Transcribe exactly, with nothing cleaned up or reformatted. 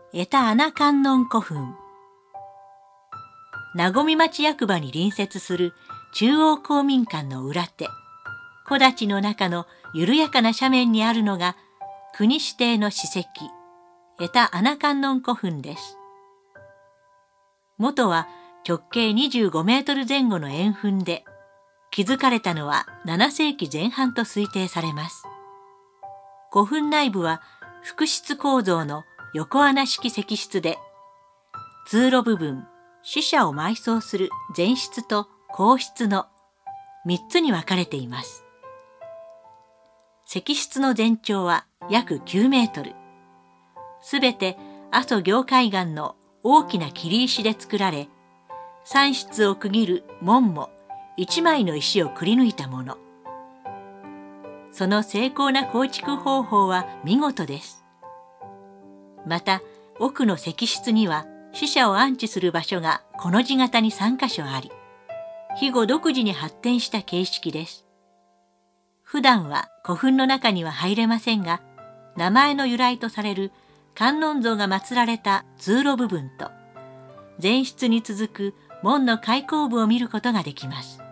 江田穴観音古墳。名古屋町役場に隣接する中央公民館の裏手、木立の中の緩やかな斜面にあるのが国指定の史跡、江田穴観音古墳です。元は直径にじゅうごメートル前後の円墳で、築かれたのはななせいきぜん半と推定されます。古墳内部は複室構造の横穴式石室で、通路部分、死者を埋葬する前室と後室のみっつに分かれています。石室の全長は約きゅうメートル。すべて阿蘇行海岸の大きな切り石で作られ、さん室を区切る門も一枚の石をくり抜いたもの。その精巧な構築方法は見事です。また、奥の石室には死者を安置する場所がこの字型にさんかしょあり、肥後独自に発展した形式です。普段は古墳の中には入れませんが、名前の由来とされる観音像が祀られた通路部分と、前室に続く門の開口部を見ることができます。